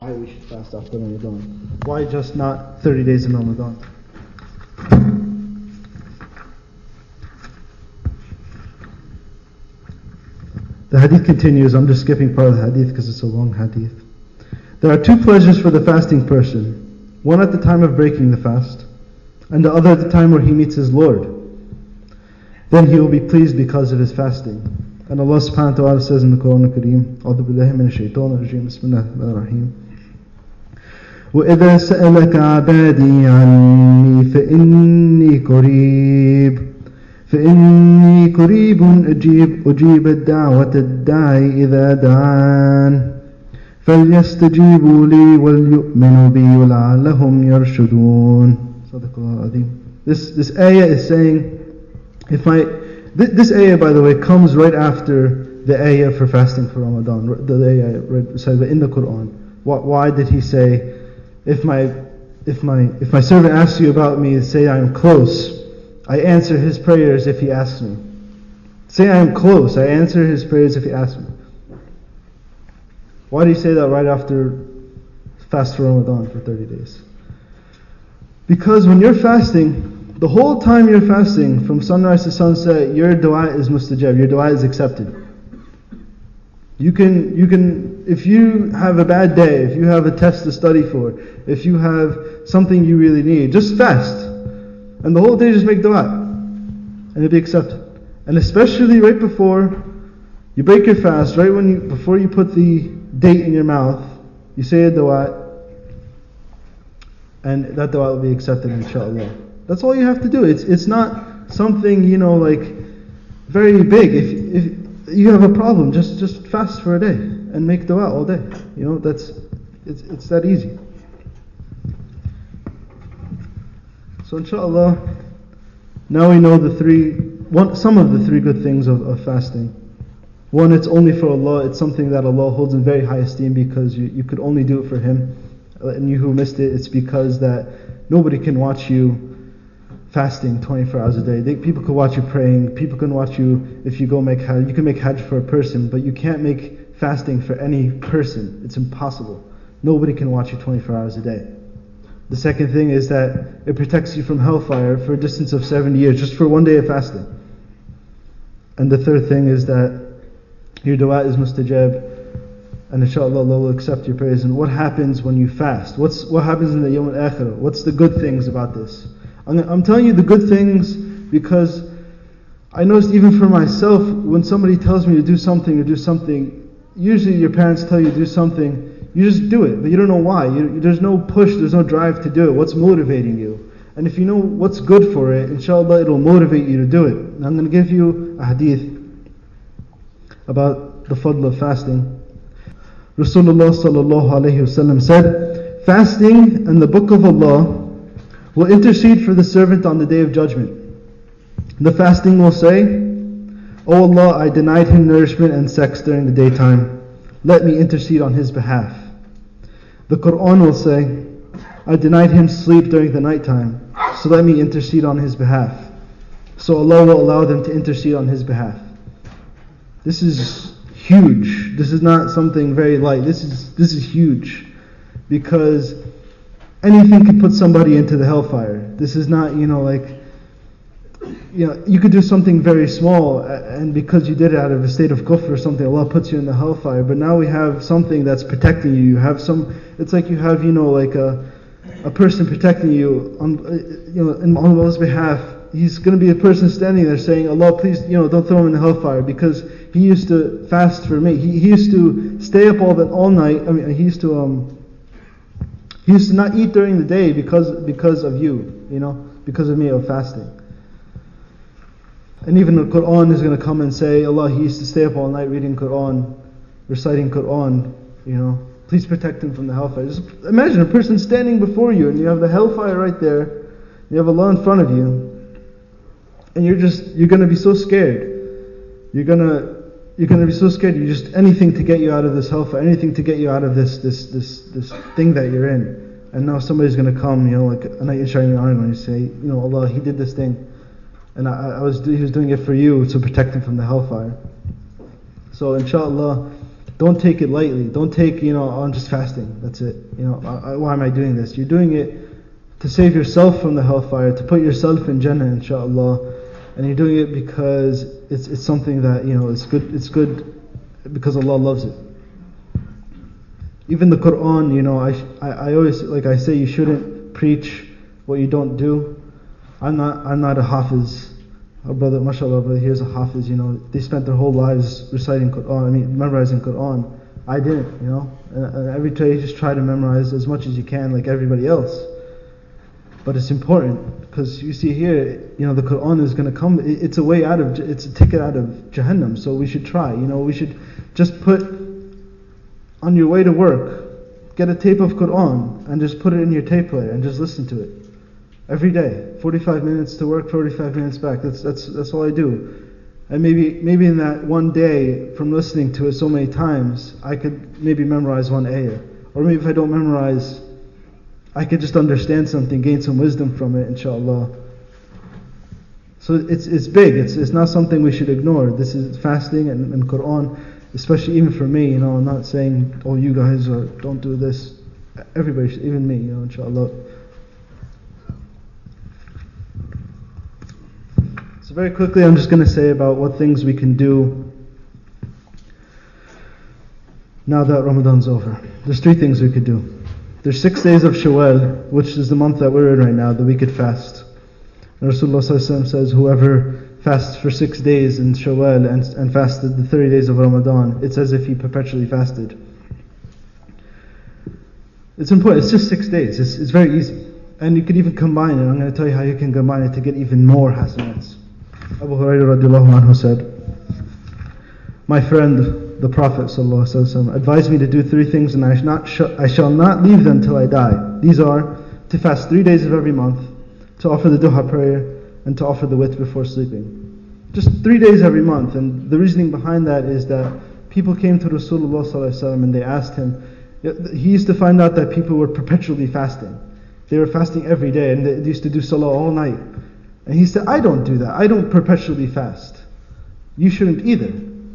why we should fast after Ramadan. Why just not 30 days in Ramadan? The hadith continues. I'm just skipping part of the hadith because it's a long hadith. There are two pleasures for the fasting person. One at the time of breaking the fast, and the other at the time where he meets his Lord. Then he will be pleased because of his fasting. And Allah subhanahu wa ta'ala says in the Quran al-Kareem, A'udhu billahi minash shaitanir rajim, Bismillahir rahim. وَإِذَا سَأَلَكَ عَبَادِي عَنِّي فَإِنِّي قَرِيبٌ أُجِيبُ الدَّعْوَةَ الدَّاعِ إِذَا دَعَانِ فَلْيَسْتَجِيبُوا لِي وَلْيُؤْمِنُوا بِي وَلَعَلَّهُمْ يَرْشُدُونَ. This ayah is saying, this ayah, by the way, comes right after the ayah for fasting for Ramadan. The ayah recited in the Quran. Why did he say, if my servant asks you about me, say I am close, I answer his prayers if he asks me. Say I am close, I answer his prayers if he asks me. Why do you say that right after fast for Ramadan for 30 days? Because when you're fasting, the whole time you're fasting, from sunrise to sunset, your dua is mustajab, your dua is accepted. You can, if you have a bad day, if you have a test to study for, if you have something you really need, just fast. And the whole day just make dua. And it'll be accepted. And especially right before you break your fast, before you put the date in your mouth, you say a dua, and that dua will be accepted, inshallah. That's all you have to do. It's not something, very big. If you have a problem, just fast for a day and make dua all day. It's that easy. So inshallah, now we know some of the three good things of fasting. One, it's only for Allah. It's something that Allah holds in very high esteem because you could only do it for Him. And you who missed it, it's because that nobody can watch you fasting 24 hours a day. People can watch you praying. People can watch you if you go make hajj. You can make hajj for a person, but you can't make fasting for any person. It's impossible. Nobody can watch you 24 hours a day. The second thing is that it protects you from hellfire for a distance of 70 years, just for one day of fasting. And the third thing is that your dua is mustajab, and inshallah Allah will accept your prayers. And what happens when you fast? What happens in the Yawm al-Akhirah? What's the good things about this? I'm telling you the good things because I noticed even for myself, when somebody tells me to do something, usually your parents tell you to do something, you just do it, but you don't know why. There's no push, there's no drive to do it. What's motivating you? And if you know what's good for it, inshallah it'll motivate you to do it. And I'm going to give you a hadith about the fadl of fasting. Rasulullah sallallahu alayhi wasallam said, fasting and the book of Allah will intercede for the servant on the day of judgment. The fasting will say, O Allah, I denied him nourishment and sex during the daytime. Let me intercede on his behalf. The Quran will say, I denied him sleep during the nighttime, so let me intercede on his behalf. So Allah will allow them to intercede on his behalf. This is huge. This is not something very light. This is huge. Because anything could put somebody into the hellfire. This is not, you could do something very small, and because you did it out of a state of kufr or something, Allah puts you in the hellfire. But now we have something that's protecting you. It's like you have, a person protecting you on Allah's behalf. He's going to be a person standing there saying, Allah, please, don't throw him in the hellfire, because he used to fast for me. He used to stay up all night. He used to not eat during the day because of you, because of me of fasting. And even the Quran is going to come and say, Allah, he used to stay up all night reading Quran, reciting Quran, please protect him from the hellfire. Just imagine a person standing before you and you have the hellfire right there, you have Allah in front of you, and you're going to be so scared. You're going to be so scared. You just anything to get you out of this hellfire, anything to get you out of this thing that you're in. And now somebody's going to come, like a night in shining honor, and you say, Allah, he did this thing, and he was doing it for you to protect him from the hellfire. So inshallah, Don't take it lightly. Don't take, I'm just fasting. That's it. Why am I doing this? You're doing it to save yourself from the hellfire, to put yourself in Jannah, inshaAllah. And you're doing it because it's something that, it's good because Allah loves it. Even the Quran, I always, like I say, you shouldn't preach what you don't do. I'm not a hafiz. Our brother, mashallah, brother here's a hafiz, they spent their whole lives reciting Quran, memorizing Quran. I didn't, and every day you just try to memorize as much as you can like everybody else. But it's important, because you see here, the Quran is going to come, it's a way out of, it's a ticket out of Jahannam, so we should try, we should just put, on your way to work, get a tape of Quran, and just put it in your tape player, and just listen to it. Every day, 45 minutes to work, 45 minutes back. That's all I do. And maybe in that one day, from listening to it so many times, I could maybe memorize one ayah. Or maybe if I don't memorize, I could just understand something, gain some wisdom from it, inshaAllah. So it's big. It's not something we should ignore. This is fasting and Quran, especially even for me. I'm not saying, oh, you guys don't do this. Everybody should, even me, inshaAllah. So very quickly, I'm just going to say about what things we can do now that Ramadan's over. There's 3 things we could do. There's 6 days of Shawwal, which is the month that we're in right now, that we could fast. And Rasulullah ﷺ says, whoever fasts for 6 days in Shawwal and fasted the 30 days of Ramadan, it's as if he perpetually fasted. It's important. It's just 6 days. It's very easy. And you could even combine it. I'm going to tell you how you can combine it to get even more hasanats. Abu Hurairah radiallahu anhu said, my friend, the Prophet ﷺ, advised me to do 3 things, and I shall not leave them till I die. These are to fast 3 days of every month, to offer the duha prayer, and to offer the witr before sleeping. Just 3 days every month. And the reasoning behind that is that people came to Rasulullah ﷺ and they asked him, he used to find out that people were perpetually fasting. They were fasting every day, and they used to do salah all night. And he said, I don't do that. I don't perpetually fast. You shouldn't either.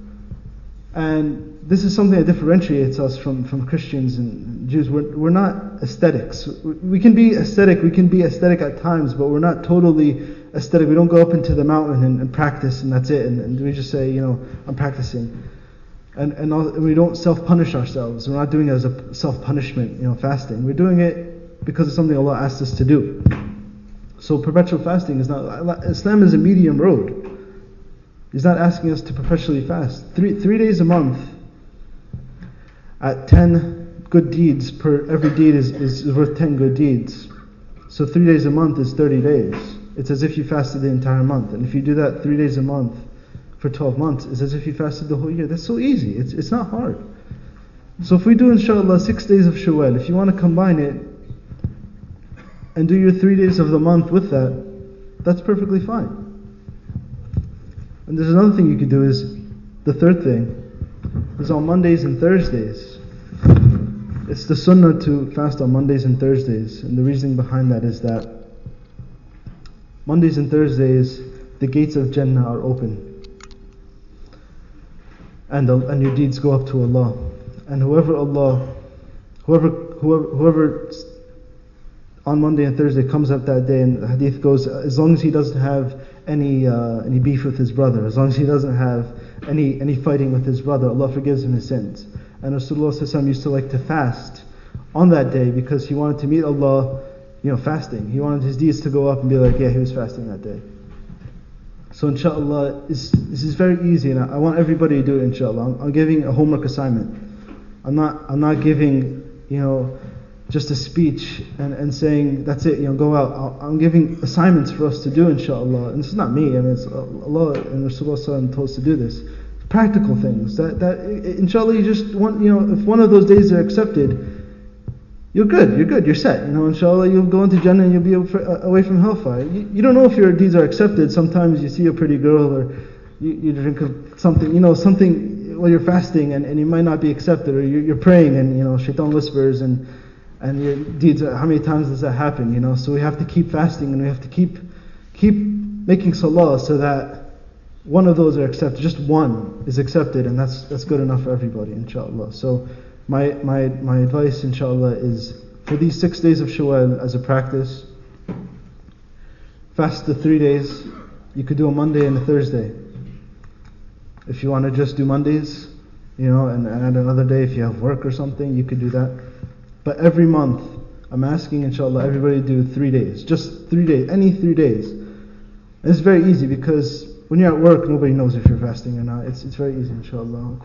And this is something that differentiates us from Christians and Jews. We're not aesthetics. We can be aesthetic at times, but we're not totally aesthetic. We don't go up into the mountain and practice and that's it. And we just say, I'm practicing. And we don't self-punish ourselves. We're not doing it as a self-punishment, fasting. We're doing it because it's something Allah asked us to do. So perpetual fasting is not, Islam is a medium road. He's not asking us to perpetually fast. 3 days a month at 10 good deeds per every deed is worth 10 good deeds. So 3 days a month is 30 days. It's as if you fasted the entire month. And if you do that 3 days a month for 12 months, it's as if you fasted the whole year. That's so easy. It's not hard. So if we do, inshallah, 6 days of Shawwal, if you want to combine it and do your 3 days of the month with that, that's perfectly fine. And there's another thing you could do is, the third thing, is on Mondays and Thursdays. It's the sunnah to fast on Mondays and Thursdays. And the reasoning behind that is that Mondays and Thursdays, the gates of Jannah are open. And your deeds go up to Allah. And whoever on Monday and Thursday comes up that day, and the hadith goes, as long as he doesn't have any beef with his brother, as long as he doesn't have any fighting with his brother, Allah forgives him his sins. And Rasulullah ﷺ used to like to fast on that day because he wanted to meet Allah, fasting. He wanted his deeds to go up and be like, yeah, he was fasting that day. So inshallah, this is very easy, and I want everybody to do it, inshallah. I'm giving a homework assignment. I'm not giving, just a speech and saying, that's it, go out. I'm giving assignments for us to do, inshallah. And this is not me, it's Allah and Rasulullah told us to do this. Practical things, that inshallah you just want, if one of those days are accepted, you're good, you're set. Inshallah you'll go into Jannah and you'll be away from hellfire. You don't know if your deeds are accepted. Sometimes you see a pretty girl, or you drink something, something while you're fasting, and you might not be accepted, or you're praying and, shaitan whispers and your deeds, how many times does that happen, So we have to keep fasting, and we have to keep making salah so that, one of those are accepted, just one is accepted, and that's good enough for everybody, inshallah. So my advice, inshallah, is for these 6 days of Shawwal as a practice, fast the 3 days. You could do a Monday and a Thursday. If you want to just do Mondays, and add another day if you have work or something, you could do that. But every month, I'm asking, inshallah, everybody do 3 days. Just 3 days, any 3 days. And it's very easy because when you're at work, nobody knows if you're fasting or not. It's very easy, inshallah.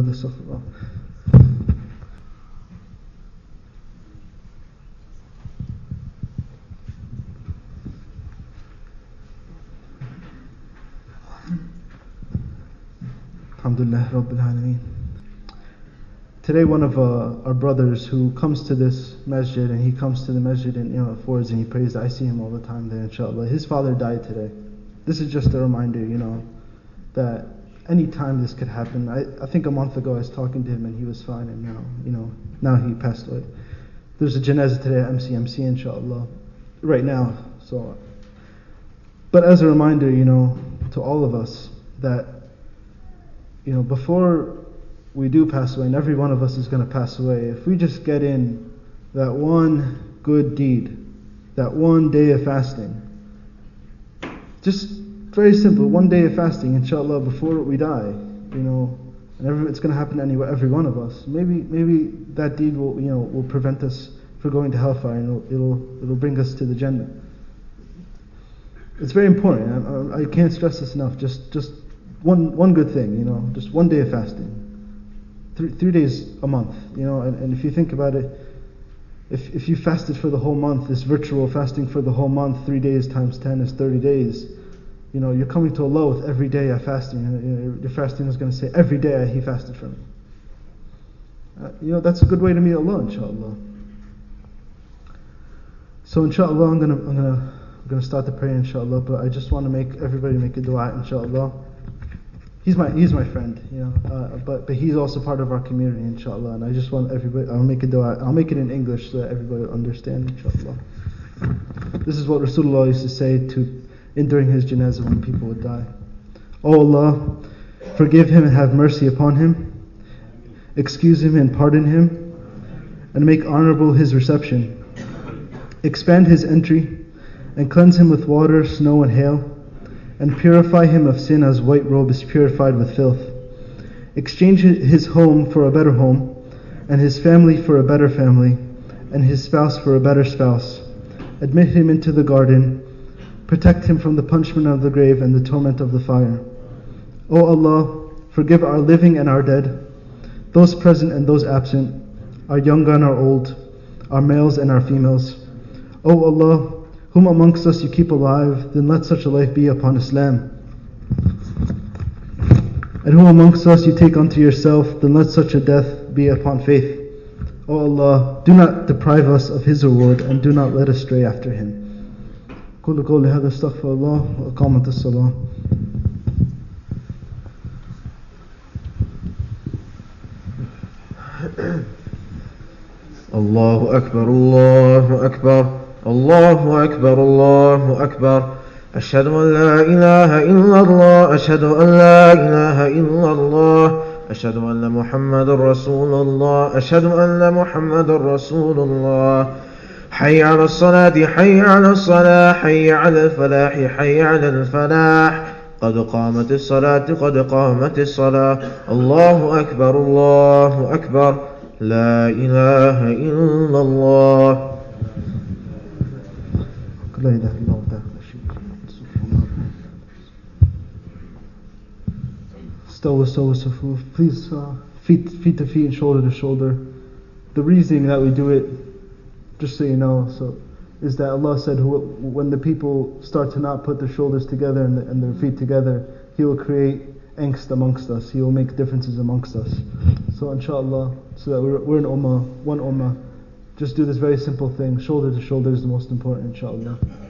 Alhamdulillah Rabbil Alameen. Today one of our brothers who comes to this masjid, and he comes to the masjid and affords and he prays, I see him all the time there, inshallah. His father died today. This is just a reminder, that any time this could happen. I think a month ago I was talking to him and he was fine, and now he passed away. There's a janazah today at MCMC, inshallah, right now. So, but as a reminder, to all of us that before we do pass away, and every one of us is going to pass away, if we just get in that one good deed, that one day of fasting, just very simple, one day of fasting, inshallah, before we die, and it's going to happen to every one of us. Maybe that deed will prevent us from going to hellfire, and it'll bring us to the Jannah. It's very important. I can't stress this enough. Just one good thing, just one day of fasting. 3 days a month, and if you think about it, if you fasted for the whole month, this virtual fasting for the whole month, 3 days times 10 is 30 days. You're coming to Allah with every day of fasting. Your fasting is going to say, every day He fasted for me. That's a good way to meet Allah, inshallah. So inshallah, I'm gonna start the prayer, inshallah. But I just want to everybody make a dua, inshallah. He's my friend, but he's also part of our community, inshallah. And I just want everybody. I'll make a dua. I'll make it in English so that everybody will understand, inshallah. This is what Rasulullah used to say during his janazah when people would die. O Allah, forgive him and have mercy upon him, excuse him and pardon him, and make honorable his reception. Expand his entry, and cleanse him with water, snow, and hail, and purify him of sin as white robe is purified with filth. Exchange his home for a better home, and his family for a better family, and his spouse for a better spouse. Admit him into the garden. Protect him from the punishment of the grave and the torment of the fire. O Allah, forgive our living and our dead, those present and those absent, our young and our old, our males and our females. O Allah, whom amongst us you keep alive, then let such a life be upon Islam. And whom amongst us you take unto yourself, then let such a death be upon faith. O Allah, do not deprive us of His reward, and do not let us stray after Him. قل قولي هذا استغفر الله وإقامة الصلاة. الله أكبر الله أكبر الله أكبر الله أكبر أشهد أن لا إله إلا الله أشهد أن لا إله إلا الله أشهد أن محمد رسول الله أشهد أن محمد رسول الله حي على الصلاة حي على الصلاة حي على الفلاح حي على الفلاح قد قامت الصلاة قد قامت الصلاة الله أكبر الله أكبر لا إله إلا الله لا إله إلا الله. Stow, please, feet to feet and shoulder to shoulder. The reasoning that we do it, just so you know, is that Allah said when the people start to not put their shoulders together and their feet together, He will create angst amongst us. He will make differences amongst us. So inshallah, so that we're an ummah, one ummah, just do this very simple thing. Shoulder to shoulder is the most important, inshallah.